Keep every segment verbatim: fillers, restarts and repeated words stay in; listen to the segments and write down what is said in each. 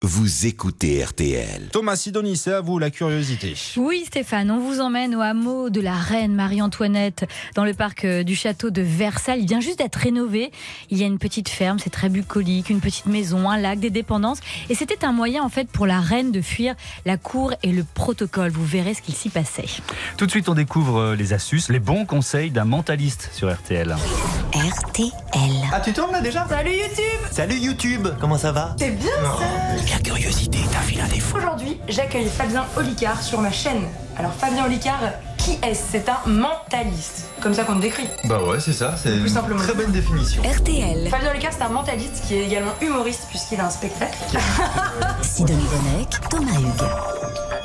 Vous écoutez R T L. Thomas Sidonie, c'est à vous la curiosité. Oui Stéphane, on vous emmène au hameau de la Reine Marie-Antoinette dans le parc du château de Versailles. Il vient juste d'être rénové. Il y a une petite ferme, c'est très bucolique, une petite maison, un lac, des dépendances. Et c'était un moyen en fait pour la reine de fuir la cour et le protocole. Vous verrez ce qu'il s'y passait. Tout de suite on découvre les astuces, les bons conseils d'un mentaliste sur R T L. R T L. Ah, tu tournes là déjà ? Salut YouTube! Salut YouTube, comment ça va ? C'est bien ça. La curiosité est un vilain défaut. Aujourd'hui, j'accueille Fabien Olicard sur ma chaîne. Alors Fabien Olicard, qui est-ce ? C'est un mentaliste, comme ça qu'on le décrit. Bah ouais, c'est ça, c'est Plus une simplement. très bonne définition. R T L. Fabien Olicard, c'est un mentaliste qui est également humoriste puisqu'il a un spectacle. Sidonie Bonnec, Thomas Hugues.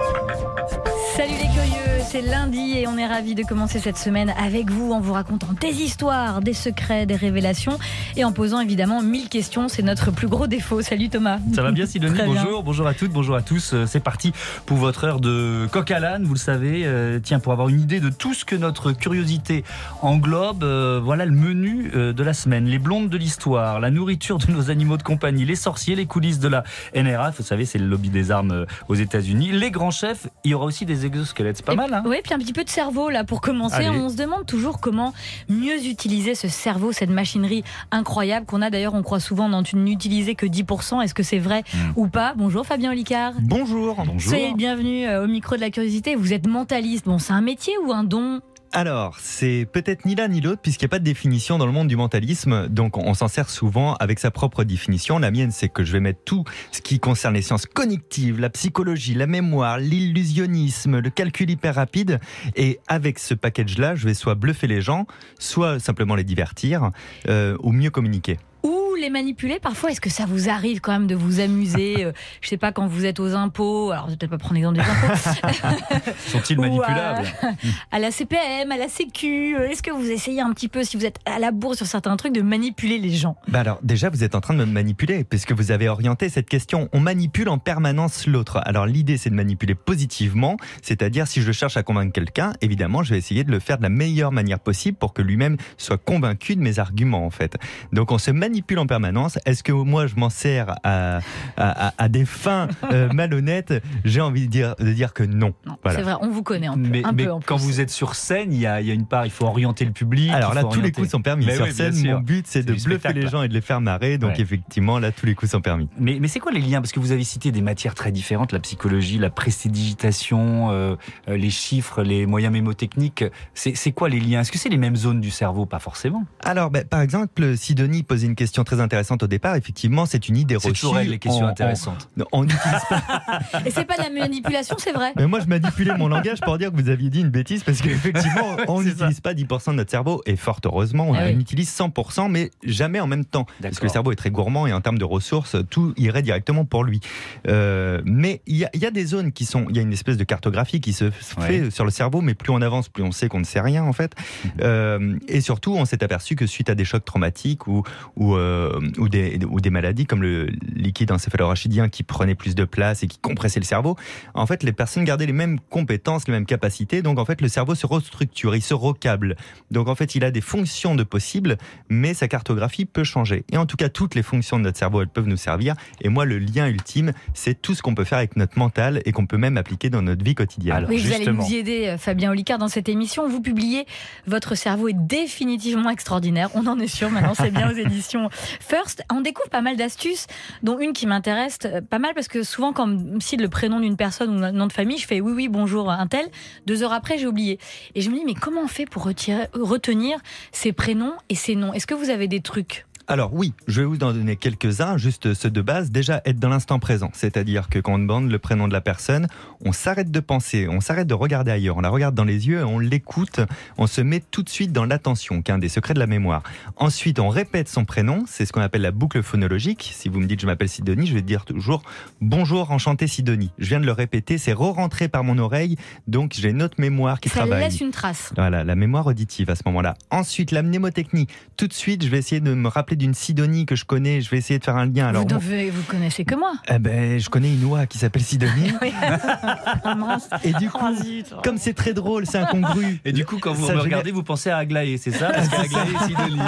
Salut les curieux, c'est lundi et on est ravis de commencer cette semaine avec vous en vous racontant des histoires, des secrets, des révélations et en posant évidemment mille questions. C'est notre plus gros défaut. Salut Thomas. Ça va bien Sidonie ? Très bien. Bonjour, bonjour à toutes, bonjour à tous. C'est parti pour votre heure de coq à l'âne, vous le savez. Euh, tiens, pour avoir une idée de tout ce que notre curiosité englobe, euh, voilà le menu euh, de la semaine. Les blondes de l'histoire, la nourriture de nos animaux de compagnie, les sorciers, les coulisses de la N R A. Vous savez, c'est le lobby des armes euh, aux États-Unis. Les grands chefs, il y aura aussi des exosquelettes. C'est pas Et, mal, hein ? Oui, puis un petit peu de cerveau là pour commencer. Allez. On se demande toujours comment mieux utiliser ce cerveau, cette machinerie incroyable qu'on a. D'ailleurs, on croit souvent n'en n'utiliser que dix pour cent. Est-ce que c'est vrai mmh. ou pas ? Bonjour Fabien Olicard. Bonjour. Bonjour. Soyez le bienvenu au micro de la curiosité. Vous êtes mentaliste. Bon, c'est un métier ou un don ? Alors, c'est peut-être ni l'un ni l'autre puisqu'il n'y a pas de définition dans le monde du mentalisme, donc on s'en sert souvent avec sa propre définition. La mienne, c'est que je vais mettre tout ce qui concerne les sciences cognitives, la psychologie, la mémoire, l'illusionnisme, le calcul hyper rapide, et avec ce package-là, je vais soit bluffer les gens, soit simplement les divertir, euh, ou mieux communiquer. Les manipuler parfois, est-ce que ça vous arrive quand même de vous amuser euh, je sais pas, quand vous êtes aux impôts, alors je vais peut-être pas prendre l'exemple des impôts. Sont-ils manipulables ? à, à la C P M, à la Sécu, est-ce que vous essayez un petit peu, si vous êtes à la bourre sur certains trucs, de manipuler les gens ? Bah alors déjà vous êtes en train de me manipuler puisque vous avez orienté cette question. On manipule en permanence l'autre. Alors l'idée c'est de manipuler positivement, c'est-à-dire si je cherche à convaincre quelqu'un, évidemment je vais essayer de le faire de la meilleure manière possible pour que lui-même soit convaincu de mes arguments en fait. Donc on se manipule en permanence. Est-ce que moi je m'en sers à, à, à des fins euh, malhonnêtes ? J'ai envie de dire, de dire que non. Non, voilà. C'est vrai, on vous connaît un peu. Mais, un mais peu en quand plus. vous êtes sur scène, il y a, il y a une part, il faut orienter le public. Alors là, faut tous les orienter... coups sont permis. Mais sur oui, bien scène, sûr. mon but, c'est, C'est de du bluffer spectacle, les gens et de les faire marrer. Donc ouais. effectivement, là, tous les coups sont permis. Mais, mais c'est quoi les liens ? Parce que vous avez cité des matières très différentes, la psychologie, la prestidigitation, euh, euh, les chiffres, les moyens mémotechniques. C'est, c'est quoi les liens ? Est-ce que c'est les mêmes zones du cerveau ? Pas forcément. Alors, ben, par exemple, Sidonie posait une question très intéressante au départ. Effectivement, c'est une idée C'est reçue. toujours elle, les questions On- intéressantes. On, on n'utilise pas. Et c'est pas de la manipulation, c'est vrai. Mais moi, je manipulais mon langage pour dire que vous aviez dit une bêtise parce qu'effectivement, on C'est n'utilise pas dix pour cent de notre cerveau et fort heureusement, on Ah en oui. utilise cent pour cent, mais jamais en même temps. Parce D'accord. que le cerveau est très gourmand et en termes de ressources, tout irait directement pour lui. Euh, mais il y a, il y a des zones qui sont, il y a une espèce de cartographie qui se fait Ouais. sur le cerveau, mais plus on avance, plus on sait qu'on ne sait rien en fait. Euh, et surtout, on s'est aperçu que suite à des chocs traumatiques ou ou, euh, ou des ou des maladies comme le liquide encéphalorachidien qui prenait plus de place et qui compressait le cerveau, en fait, les personnes gardaient les mêmes compétences, les mêmes capacités. Donc, en fait, le cerveau se restructure, il se recable. Donc, en fait, il a des fonctions de possibles, mais sa cartographie peut changer. Et en tout cas, toutes les fonctions de notre cerveau, elles peuvent nous servir. Et moi, le lien ultime, c'est tout ce qu'on peut faire avec notre mental et qu'on peut même appliquer dans notre vie quotidienne. Alors, Oui, vous allez justement. nous y aider, Fabien Olicard, dans cette émission. Vous publiez Votre cerveau est définitivement extraordinaire. On en est sûr maintenant, c'est bien aux éditions First. On découvre pas mal d'astuces, dont une qui m'intéresse pas mal parce que souvent, quand on me cite le prénom d'une personne ou un nom de famille, je fais oui, oui, bonjour, un tel. Deux heures après, j'ai oublié. Et je me dis, mais comment on fait pour retirer, retenir ces prénoms et ces noms ? Est-ce que vous avez des trucs ? Alors oui, je vais vous en donner quelques-uns, juste ceux de base. Déjà, être dans l'instant présent, c'est-à-dire que quand on demande le prénom de la personne, on s'arrête de penser, on s'arrête de regarder ailleurs, on la regarde dans les yeux, on l'écoute, on se met tout de suite dans l'attention, qui est un des secrets de la mémoire. Ensuite, on répète son prénom, c'est ce qu'on appelle la boucle phonologique. Si vous me dites je m'appelle Sidonie, je vais dire toujours bonjour, enchanté Sidonie. Je viens de le répéter, c'est re-rentré par mon oreille, donc j'ai une autre mémoire qui Ça travaille. laisse une trace. Voilà, la mémoire auditive à ce moment-là. Ensuite, la mnémotechnie. Tout de suite, je vais essayer de me rappeler côté d'une Sidonie que je connais. Je vais essayer de faire un lien. Alors, vous, bon, devez, vous connaissez que moi. eh ben, je connais une oie qui s'appelle Sidonie. Oui. Et du coup, Oh, zut. comme c'est très drôle, c'est incongru. Et du coup, quand vous Ça me génère- regardez, vous pensez à Aglaé, c'est ça? Parce qu'Aglaé et Sidonie.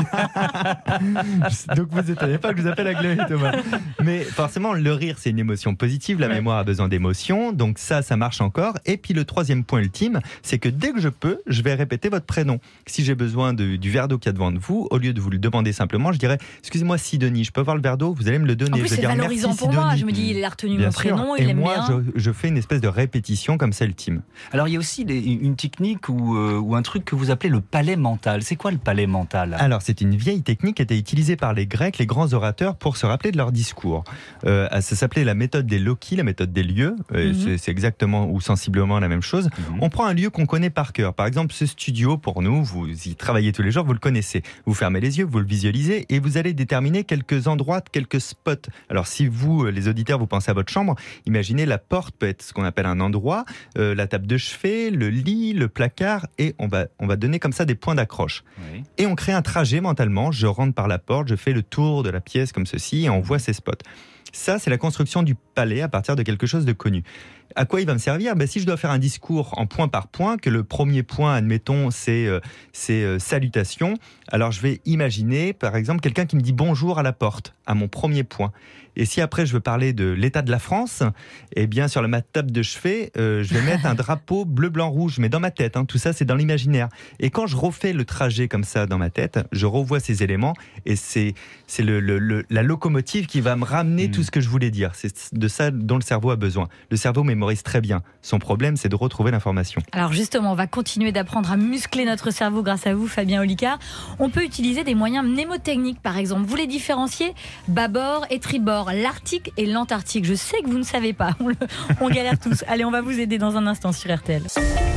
Donc vous étonnez pas que je vous appelle Aglaé, Thomas. Mais forcément, le rire, c'est une émotion positive. La Ouais. mémoire a besoin d'émotions. Donc ça, ça marche encore. Et puis le troisième point ultime, c'est que dès que je peux, je vais répéter votre prénom. Si j'ai besoin de, du verre d'eau qu'il y a devant de vous, au lieu de vous le demander simplement, je dirais « Excusez-moi Sidonie, je peux avoir le verre d'eau? Vous allez me le donner. » En Je plus, vais c'est dire, valorisant Merci, pour moi. Sidonie. Je me dis, il a retenu Bien mon sûr. prénom, il Et aime moi, bien. je, je fais une espèce de répétition comme ça ultime. Alors, il y a aussi des- une technique ou, euh, ou un truc que vous appelez le palais mental. C'est quoi le palais mental? Alors, c'est une vieille technique qui était utilisée par les Grecs, les grands orateurs, pour se rappeler de leur discours. Euh, ça s'appelait la méthode des loci, la méthode des lieux. Euh, Mhm. c'est, c'est exactement ou sensiblement la même chose. Mhm. On prend un lieu qu'on connaît par cœur. Par exemple, ce studio, pour nous, vous y travaillez tous les jours, vous le connaissez. Vous fermez les yeux, vous le visualisez et vous allez déterminer quelques endroits, quelques spots. Alors, si vous, euh, les auditeurs, vous pensez à votre chambre, imaginez la porte peut être ce qu'on appelle un endroit, euh, la table de chevet, le lit, le placard, et on va, on va donner comme ça des points d'accroche. Oui. Et on crée un trajet mentalement. Je rentre par la porte, je fais le tour de la pièce comme ceci et on voit ces spots. Ça, c'est la construction du palais à partir de quelque chose de connu. À quoi il va me servir? Ben, si je dois faire un discours en point par point, que le premier point, admettons, c'est, euh, c'est euh, salutation, alors je vais imaginer, par exemple, quelqu'un qui me dit bonjour à la porte, à mon premier point. Et si après je veux parler de l'état de la France, eh bien sur ma table de chevet, euh, je vais mettre un drapeau bleu, blanc, rouge, mais dans ma tête, hein, tout ça c'est dans l'imaginaire. Et quand je refais le trajet comme ça dans ma tête, je revois ces éléments et c'est, c'est le, le, le, la locomotive qui va me ramener Mmh. tout ce que je voulais dire. C'est de ça dont le cerveau a besoin. Le cerveau mémorise très bien. Son problème, c'est de retrouver l'information. Alors justement, on va continuer d'apprendre à muscler notre cerveau grâce à vous, Fabien Olicard. On peut utiliser des moyens mnémotechniques, par exemple. Vous les différenciez, bâbord et tribord, l'Arctique et l'Antarctique. Je sais que vous ne savez pas, on, le, on galère tous. Allez, on va vous aider dans un instant sur R T L.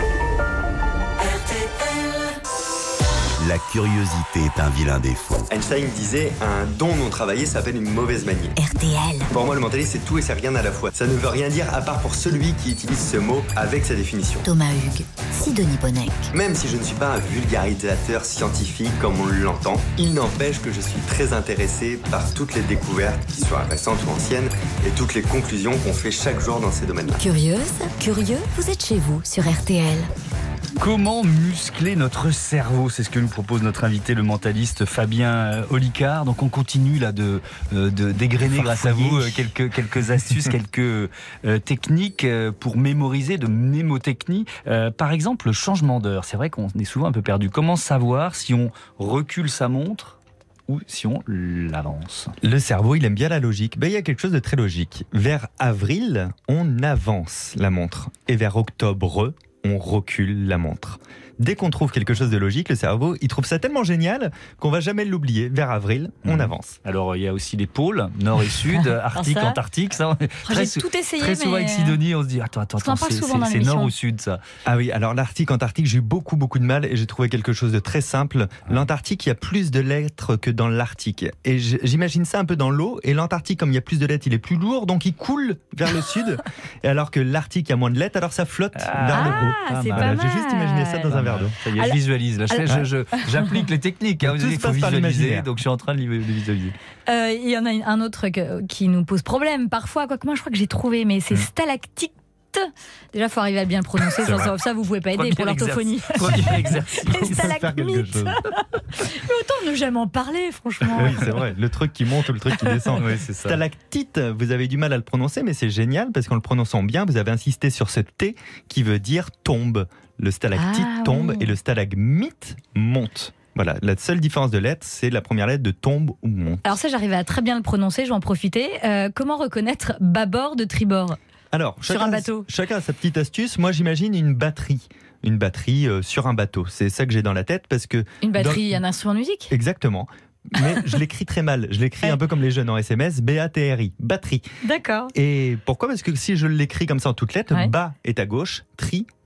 La curiosité est un vilain défaut. Einstein disait un don non travaillé s'appelle une mauvaise manière. R T L. Pour moi, le mentalisme, c'est tout et c'est rien à la fois. Ça ne veut rien dire à part pour celui qui utilise ce mot avec sa définition. Thomas Hugues, Sidonie Bonnec. Même si je ne suis pas un vulgarisateur scientifique comme on l'entend, il n'empêche que je suis très intéressé par toutes les découvertes, qui soient récentes ou anciennes, et toutes les conclusions qu'on fait chaque jour dans ces domaines-là. Curieuse, curieux, vous êtes chez vous sur R T L. Comment muscler notre cerveau? C'est ce que nous propose notre invité, le mentaliste Fabien Olicard. Donc on continue là de, de dégrainer grâce à vous quelques, quelques astuces, quelques euh, techniques euh, pour mémoriser, de mnémotechnie. Euh, par exemple, le changement d'heure. C'est vrai qu'on est souvent un peu perdu. Comment savoir si on recule sa montre ou si on l'avance? Le cerveau, il aime bien la logique. Ben, il y a quelque chose de très logique. Vers avril, on avance la montre. Et vers octobre, on recule la montre. Dès qu'on trouve quelque chose de logique, le cerveau, il trouve ça tellement génial qu'on va jamais l'oublier. Vers avril, on Mmh. avance. Alors il y a aussi les pôles, nord et sud, Arctique, ça Antarctique. Ça, Oh, très, J'ai sou- tout essayé, très souvent mais... avec Sidonie, on se dit attends, attends, Parce qu'on en attends, parle c'est, souvent dans c'est- c'est l'émission. nord ou sud ça? Ah oui, alors l'Arctique, Antarctique, j'ai eu beaucoup, beaucoup de mal et j'ai trouvé quelque chose de très simple. L'Antarctique, il y a plus de lettres que dans l'Arctique. Et j- j'imagine ça un peu dans l'eau. Et l'Antarctique, comme il y a plus de lettres, il est plus lourd, donc il coule vers le sud. Et alors que l'Arctique, il y a moins de lettres, alors ça flotte Ah, vers le haut. Ah, c'est Voilà, pas j'ai mal. juste imaginé ça dans un verre d'eau. Ça y est, je Alors- visualise. Là, je, alors- je- je- j'applique les techniques. Hein. Vous Tout avez, se il faut passe par visualiser. l'imaginaire. Donc je suis en train de le visualiser. Euh, Il y en a un autre que- qui nous pose problème parfois, quoique moi je crois que j'ai trouvé, mais c'est Mm. stalactite. Déjà, il faut arriver à bien le prononcer. C'est Genre, vrai. ça, vous pouvez pas aider Premier pour l'orthophonie. exercice. Premier exercice. Les Il faut faire quelque stalagmites. chose. Mais autant ne jamais en parler, franchement. Oui, c'est vrai. Le truc qui monte ou le truc qui descend. Oui, c'est ça. Stalactite, vous avez du mal à le prononcer, mais c'est génial parce qu'en le prononçant bien, vous avez insisté sur ce T qui veut dire tombe. Le stalactite Ah, tombe oui. et le stalagmite monte. Voilà, la seule différence de lettre, c'est la première lettre de tombe ou monte. Alors ça, j'arrive à très bien le prononcer, je vais en profiter. Euh, comment reconnaître bâbord de tribord? Alors, Sur chacun, un bateau. Chacun a sa petite astuce. Moi, j'imagine une batterie. Une batterie euh, sur un bateau. C'est ça que j'ai dans la tête parce que... Une batterie, Dans- un instrument de musique? Exactement. Mais je l'écris très mal. Je l'écris un peu comme les jeunes en S M S. B A T R I. Batterie. D'accord. Et pourquoi? Parce que si je l'écris comme ça en toutes lettres, Ouais. bas est à gauche, tri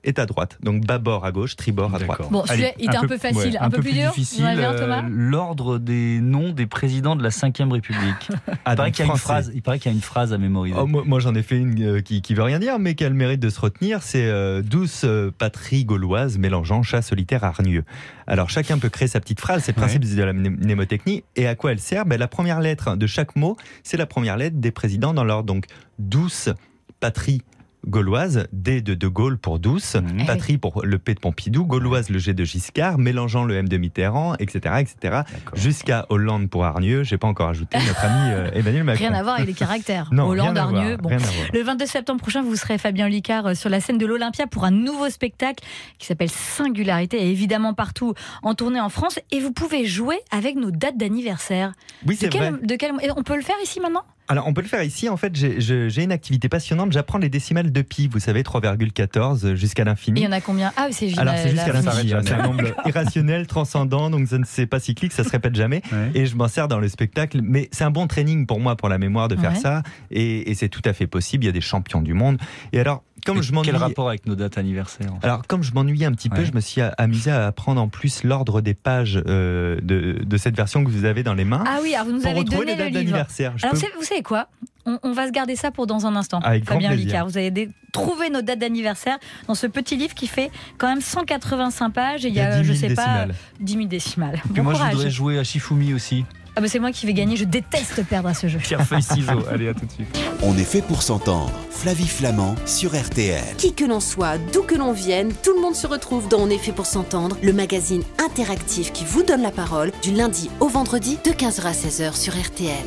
est à droite. Donc bâbord à gauche, tribord à droite. D'accord. Bon, celui-là, Allez, il était un, peu facile, ouais, un, peu plus dur. difficile. Vous en avez un, euh, Thomas ? L'ordre des noms des présidents de la cinquième République. Ah, il, paraît donc qu'il y a une français. phrase, il paraît qu'il y a une phrase à mémoriser. Oh, moi, moi, j'en ai fait une euh, qui, qui veut rien dire, mais qui a le mérite de se retenir. C'est euh, douce euh, patrie gauloise mélangeant chat solitaire hargneux. Alors chacun peut créer sa petite phrase, c'est le Ouais. principe de la mné- mnémotechnie. Et à quoi elle sert ? Ben, la première lettre de chaque mot, c'est la première lettre des présidents dans l'ordre. Donc douce patrie gauloise, D de De Gaulle pour douce, Mmh. patrie pour le P de Pompidou, gauloise le G de Giscard, mélangeant le M de Mitterrand, et cetera, et cetera, D'accord. jusqu'à Hollande pour hargneux. J'ai pas encore ajouté notre ami euh, Emmanuel Macron. Rien à voir avec les caractères. Non, Hollande, rien à voir, Hargneux. Bon. rien à voir. Le vingt-deux septembre prochain, vous serez Fabien Olicard sur la scène de l'Olympia pour un nouveau spectacle qui s'appelle Singularité, et évidemment partout en tournée en France. Et vous pouvez jouer avec nos dates d'anniversaire. Oui, De c'est vrai. quel, de quel, et on peut le faire ici maintenant ? Alors, on peut le faire ici. En fait, j'ai, je- j'ai une activité passionnante. J'apprends les décimales de pi. Vous savez, trois virgule quatorze jusqu'à Et il l'infini. y en a combien ? Ah, c'est juste Alors, la- c'est jusqu'à la- l'infini. la- C'est un nombre irrationnel, transcendant, donc ça ne c'est pas cyclique, ça se répète jamais. Ouais. Et je m'en sers dans le spectacle. Mais c'est un bon training pour moi, pour la mémoire, de faire Ouais. ça. Et, et c'est tout à fait possible. Il y a des champions du monde. Et alors, comme Et je m'ennuie. Quel rapport avec nos dates anniversaires en fait Alors, comme je m'ennuyais un petit peu, Ouais. je me suis amusé à apprendre en plus l'ordre des pages euh, de, de cette version que vous avez dans les mains. Ah oui, alors vous nous pour avez retrouver donné les le dates livre. d'anniversaire. Je Alors, peux- c'est- vous savez quoi ? on, on va se garder ça pour dans un instant. Avec grand Fabien plaisir. Olicard, vous avez des- trouvé nos dates d'anniversaire dans ce petit livre qui fait quand même cent quatre-vingt-cinq pages et il y a, dix je mille sais décimales. pas, dix mille décimales. Puis Bon moi, courage. je voudrais jouer à Shifumi aussi. Ah bah c'est moi qui vais gagner, je déteste perdre à ce jeu. Pierre, feuille, ciseaux. Allez, à tout de suite. On est fait pour s'entendre. Flavie Flamand sur R T L. Qui que l'on soit, d'où que l'on vienne, tout le monde se retrouve dans On est fait pour s'entendre, le magazine interactif qui vous donne la parole du lundi au vendredi de quinze heures à seize heures sur R T L.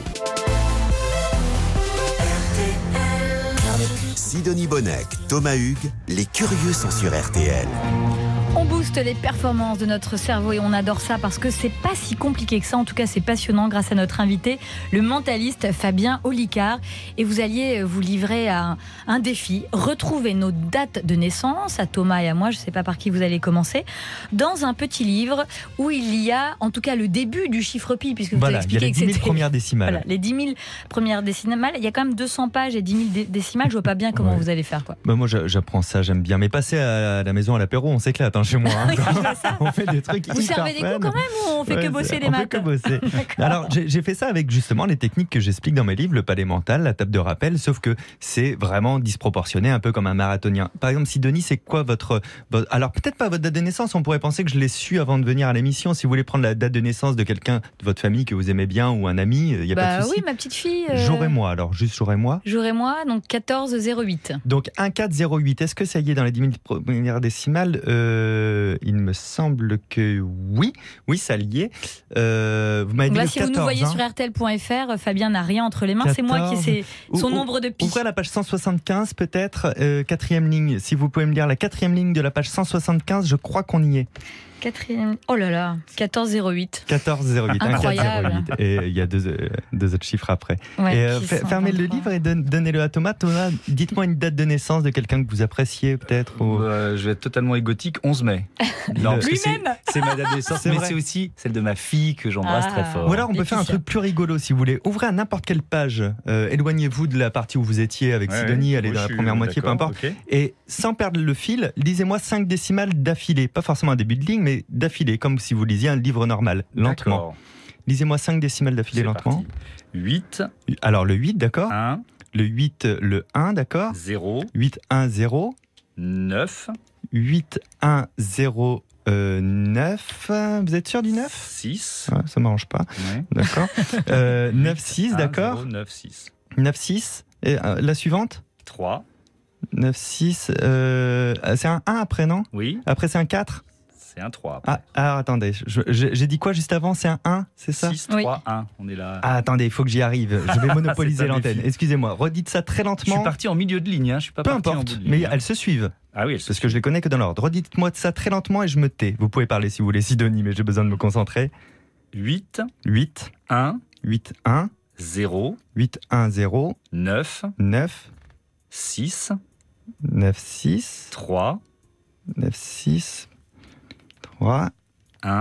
Sidonie Bonnec, Thomas Hugues, les curieux sont sur R T L. On booste les performances de notre cerveau et on adore ça parce que c'est pas si compliqué que ça. En tout cas, c'est passionnant grâce à notre invité, le mentaliste Fabien Olicard. Et vous alliez vous livrer à un, un défi, retrouver nos dates de naissance, à Thomas et à moi, je sais pas par qui vous allez commencer, dans un petit livre où il y a en tout cas le début du chiffre pi, puisque vous Voilà, avez il y a expliqué les que dix mille c'était... premières décimales. Voilà, les dix mille premières décimales. Il y a quand même deux cents pages et dix mille dé- décimales. Je vois pas bien comment Ouais. vous allez faire, quoi. Bah moi j'a- j'apprends ça, j'aime bien. Mais passer à la maison à l'apéro, on s'éclate hein, chez moi. hein. on fait des trucs Vous hyper servez des coups fun. quand même ou on fait Ouais, que bosser c'est- les on maths fait que bosser. D'accord. Alors j'ai j'ai fait ça avec justement les techniques que j'explique dans mes livres, le palais mental, la table de rappel, sauf que c'est vraiment disproportionné, un peu comme un marathonien. Par exemple, Sidonie, c'est quoi votre, votre... Alors peut-être pas votre date de naissance, on pourrait penser que je l'ai su avant de venir à l'émission. Si vous voulez prendre la date de naissance de quelqu'un de votre famille que vous aimez bien ou un ami, il n'y a pas Bah de souci. oui, ma petite fille. euh, Jour et mois, alors juste jour et mois. Jour et mois, donc quatorze zéro huit. Donc un quatre zéro huit, est-ce que ça y est dans les dix mille premières décimales euh, Il me semble que oui, oui ça y est. Euh, vous m'avez Donc dit là, le si vous nous quatorze, voyez hein. sur R T L point F R, Fabien n'a rien entre les mains. C'est moi qui sais son Ou- ou- nombre de pi. Ouvrez la page cent soixante-quinze peut-être, euh, quatrième ligne. Si vous pouvez me lire la quatrième ligne de la page cent soixante-quinze, je crois qu'on y est. Quatrième. Oh là là, quatorze zéro huit. quatorze zéro huit, Incroyable. un quatre zéro huit. Et il y a deux, euh, deux autres chiffres après. Ouais, et euh, qui fe- sont fermez le vingt-trois. livre et don- donnez-le à Thomas. Thomas, dites-moi une date de naissance de quelqu'un que vous appréciez peut-être. ou- Euh, je vais être totalement égotique. onze mai. Non, parce que c'est- Lui-même. C'est ma date de naissance, C'est mais vrai. c'est aussi celle de ma fille que j'embrasse Ah. très fort. Ou alors on peut faire un Laetitia. truc plus rigolo si vous voulez. Ouvrez à n'importe quelle page. Euh, éloignez-vous de la partie où vous étiez avec Ouais, Sidonie, ouais. allez Moi, dans je la suis première moitié, peu d'accord, importe. ok. Et sans perdre le fil, lisez-moi cinq décimales d'affilée. Pas forcément un début de ligne, mais d'affilée, comme si vous lisiez un livre normal, lentement. D'accord. Lisez-moi cinq décimales d'affilée C'est lentement. parti. huit, Alors le huit, d'accord. un, Le huit, le un, d'accord. zéro, huit, un, zéro. neuf, huit, un, zéro, euh, neuf. Vous êtes sûr du neuf? six. Ouais, ça m'arrange pas. Ouais. D'accord. Euh, neuf, six, d'accord. neuf, six. neuf, six. Et euh, la suivante? trois. neuf, six. Euh, c'est un un après, non? Oui, Après, c'est un quatre? c'est un trois. Ah, ah, attendez. je- je- J'ai dit quoi juste avant? C'est un un, c'est ça? six, Oui. trois, un. On est là. Ah, attendez, il faut que j'y arrive. Je vais monopoliser C'est un l'antenne. défi. Excusez-moi. Redites ça très Je lentement. suis parti en milieu de ligne, hein. Je suis pas Peu parti en importe, bout de ligne, mais hein. elles se suivent. Ah oui, elles se Parce que je les connais que dans l'ordre. Redites-moi ça très lentement et je me tais. Vous pouvez parler si vous voulez, Sidonie, mais j'ai besoin de me concentrer. huit, huit, un, huit, un, zéro, huit, un, zéro, neuf, neuf, six, neuf, six, trois, neuf, six, trois, un,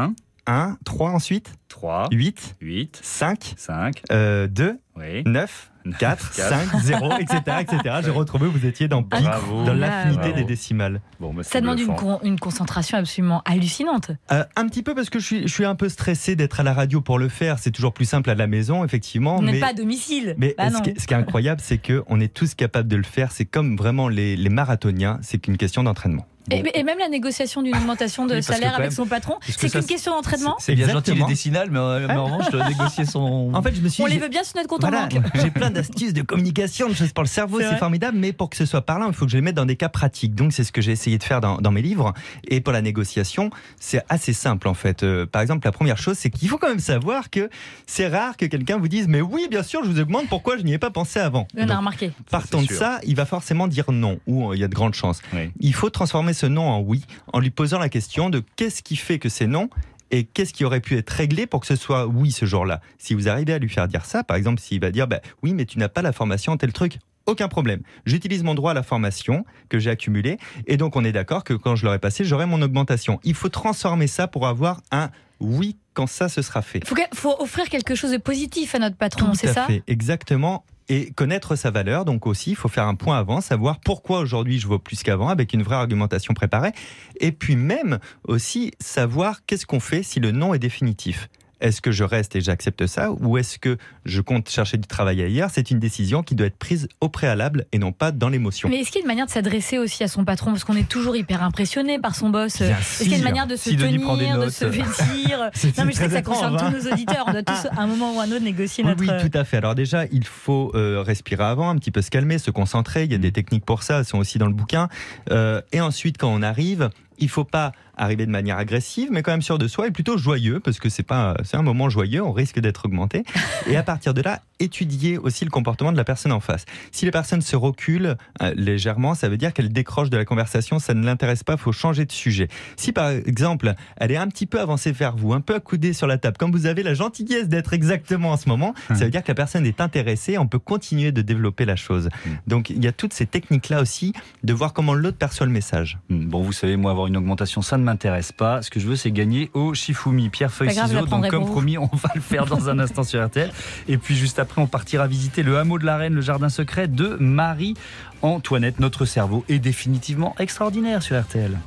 un, trois ensuite, trois, huit, huit, cinq, cinq, euh, deux, oui. neuf, quatre, cinq, zéro, et cetera, et cetera. J'ai retrouvé, vous étiez dans pile, Bravo. dans l'infinité Bravo. des décimales. Bon, bah, Ça c'est demande une, bluffant. con- une concentration absolument hallucinante. Euh, un petit peu parce que je suis, je suis un peu stressé d'être à la radio pour le faire. C'est toujours plus simple à la maison, effectivement. Vous n'êtes mais... pas à domicile. Mais Bah ce, non. qui est, ce qui est incroyable, c'est qu'on est tous capables de le faire. C'est comme vraiment les, les marathoniens, c'est qu'une question d'entraînement. Et, et même la négociation d'une augmentation de Oui, parce que salaire quand avec même- son patron, parce que c'est ça, qu'une question d'entraînement. C'est bien gentil les Exactement. décinales, mais, euh, mais en revanche, de négocier son. En fait, je me suis On dit, les j'ai- veut bien sur notre compte en Voilà, banque. j'ai plein d'astuces de communication, de choses pour le cerveau, C'est c'est vrai. formidable, mais pour que ce soit parlant, il faut que je les mette dans des cas pratiques. Donc c'est ce que j'ai essayé de faire dans, dans mes livres. Et pour la négociation, c'est assez simple en fait. Euh, par exemple, la première chose, c'est qu'il faut quand même savoir que c'est rare que quelqu'un vous dise « mais oui, bien sûr, je vous augmente, pourquoi je n'y ai pas pensé avant ?» On a Donc, remarqué. Partant de sûr. ça, il va forcément dire non, ou euh, il y a de grandes chances. Oui. Il faut transformer ce non en oui, en lui posant la question de qu'est-ce qui fait que c'est non et qu'est-ce qui aurait pu être réglé pour que ce soit oui ce jour-là. Si vous arrivez à lui faire dire ça, par exemple, s'il va dire bah, oui, mais tu n'as pas la formation en tel truc, aucun problème. J'utilise mon droit à la formation que j'ai accumulé et donc on est d'accord que quand je l'aurai passé, j'aurai mon augmentation. Il faut transformer ça pour avoir un oui quand ça se sera fait. Il faut, que- faut offrir quelque chose de positif à notre patron, Tout c'est à ça fait, exactement. Et connaître sa valeur, donc aussi, il faut faire un point avant, savoir pourquoi aujourd'hui je vaux plus qu'avant, avec une vraie argumentation préparée. Et puis même aussi savoir qu'est-ce qu'on fait si le non est définitif. Est-ce que je reste et j'accepte ça, ou est-ce que je compte chercher du travail ailleurs ? C'est une décision qui doit être prise au préalable et non pas dans l'émotion. Mais est-ce qu'il y a une manière de s'adresser aussi à son patron ? Parce qu'on est toujours hyper impressionné par son boss. Bien Est-ce qu'il y a une sûr. manière de se Si Denis prend des tenir, de notes. se vêtir ? C'est Non, mais je sais que ça très concerne étrange, tous nos auditeurs. On doit tous, à un moment ou à un autre, négocier Oui, notre. oui, tout à fait. Alors déjà, il faut euh, respirer avant, un petit peu se calmer, se concentrer. Il y a des techniques pour ça, elles sont aussi dans le bouquin. Euh, et ensuite, quand on arrive, il ne faut pas arriver de manière agressive, mais quand même sûr de soi et plutôt joyeux, parce que c'est pas, c'est un moment joyeux, on risque d'être augmenté. Et à partir de là, étudier aussi le comportement de la personne en face. Si les personnes se reculent euh, légèrement, ça veut dire qu'elles décrochent de la conversation, ça ne l'intéresse pas, il faut changer de sujet. Si par exemple, elle est un petit peu avancée vers vous, un peu accoudée sur la table, comme vous avez la gentillesse d'être exactement en ce moment, ça veut dire que la personne est intéressée, on peut continuer de développer la chose. Donc il y a toutes ces techniques-là aussi, de voir comment l'autre perçoit le message. Bon, vous savez, moi, avoir une augmentation, ça ne m'intéresse pas. Ce que je veux, c'est gagner au Shifumi. Pierre, feuille, Pas grave, je ciseaux. la prendrai Donc, comme pour vous. promis, on va le faire dans un instant sur R T L. Et puis, juste après, on partira visiter le hameau de la Reine, le jardin secret de Marie-Antoinette. Notre cerveau est définitivement extraordinaire sur R T L.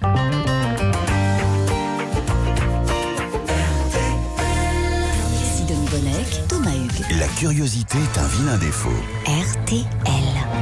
Sidonie Bonnec, Thomas Hugues. La curiosité est un vilain défaut. R T L.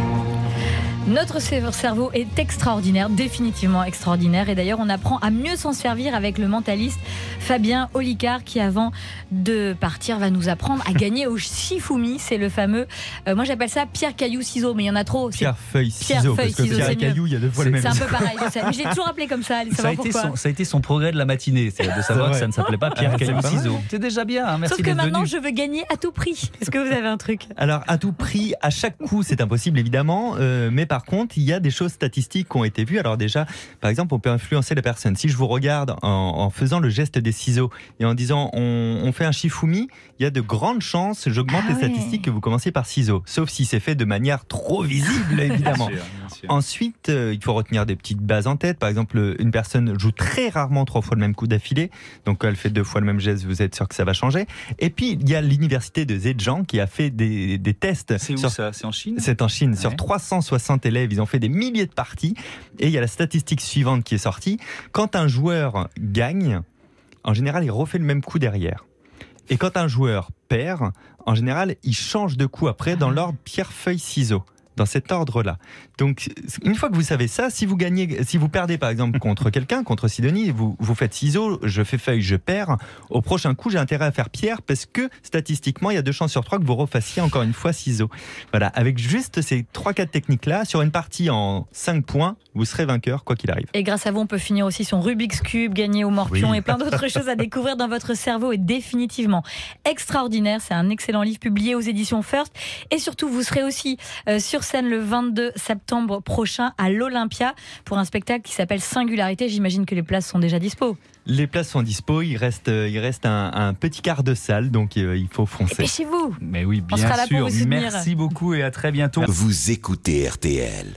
Notre cerveau est extraordinaire, définitivement extraordinaire. Et d'ailleurs, on apprend à mieux s'en servir avec le mentaliste Fabien Olicard, qui, avant de partir, va nous apprendre à gagner au Shifumi. C'est le fameux, euh, moi j'appelle ça pierre, caillou, ciseaux, mais il y en a trop. C'est- Pierre, feuille, Pierre, ciseaux, feuille, parce que ciseaux, pierre c'est et caillou, il y a deux fois le même. C'est un peu pareil, je sais. Mais j'ai toujours appelé comme ça, allez Ça a, savoir été pourquoi. son, ça a été son progrès de la matinée, c'est de savoir C'est que vrai. ça ne s'appelait pas Pierre, Ah, c'est caillou, pas mal. ciseaux. C'est déjà bien, hein, merci Sauf que d'être maintenant, venu. je veux gagner à tout prix. Est-ce que vous avez un truc ? Alors, à tout prix, à chaque coup, c'est impossible évidemment, euh, mais par contre, il y a des choses statistiques qui ont été vues. Alors déjà, par exemple, on peut influencer la personne. Si je vous regarde en, en faisant le geste des ciseaux et en disant on, on fait un Shifumi, il y a de grandes chances, j'augmente Ah les ouais. statistiques, que vous commenciez par ciseaux. Sauf si c'est fait de manière trop visible, évidemment. Bien sûr, bien sûr. Ensuite, euh, il faut retenir des petites bases en tête. Par exemple, une personne joue très rarement trois fois le même coup d'affilée. Donc, quand elle fait deux fois le même geste, vous êtes sûr que ça va changer. Et puis, il y a l'université de Zhejiang qui a fait des, des tests. C'est où sur- ça ? C'est en Chine ? C'est en Chine. Ouais. Sur trois cent soixante élèves, ils ont fait des milliers de parties. Et il y a la statistique suivante qui est sortie. Quand un joueur gagne, en général, il refait le même coup derrière. Et quand un joueur perd, en général, il change de coup après dans l'ordre pierre, feuille, ciseaux. Dans cet ordre-là. Donc, une fois que vous savez ça, si vous gagnez, si vous perdez par exemple contre quelqu'un, contre Sidonie, vous, vous faites ciseaux, je fais feuille, je perds. Au prochain coup, j'ai intérêt à faire pierre parce que statistiquement, il y a deux chances sur trois que vous refassiez encore une fois ciseaux. Voilà, avec juste ces trois quatre techniques-là, sur une partie en cinq points, vous serez vainqueur quoi qu'il arrive. Et grâce à vous, on peut finir aussi son Rubik's Cube, gagner au Morpion Oui. et plein d'autres choses à découvrir dans votre cerveau. Et définitivement extraordinaire. C'est un excellent livre publié aux éditions First. Et surtout, vous serez aussi euh, sur scène le vingt-deux septembre prochain à l'Olympia pour un spectacle qui s'appelle Singularité. J'imagine que les places sont déjà dispo. Les places sont dispo, il reste, il reste un, un petit quart de salle, donc euh, il faut foncer. Dépêchez-vous. Mais oui, On bien sera là pour sûr. vous soutenir. Merci beaucoup et à très bientôt. Vous écoutez R T L.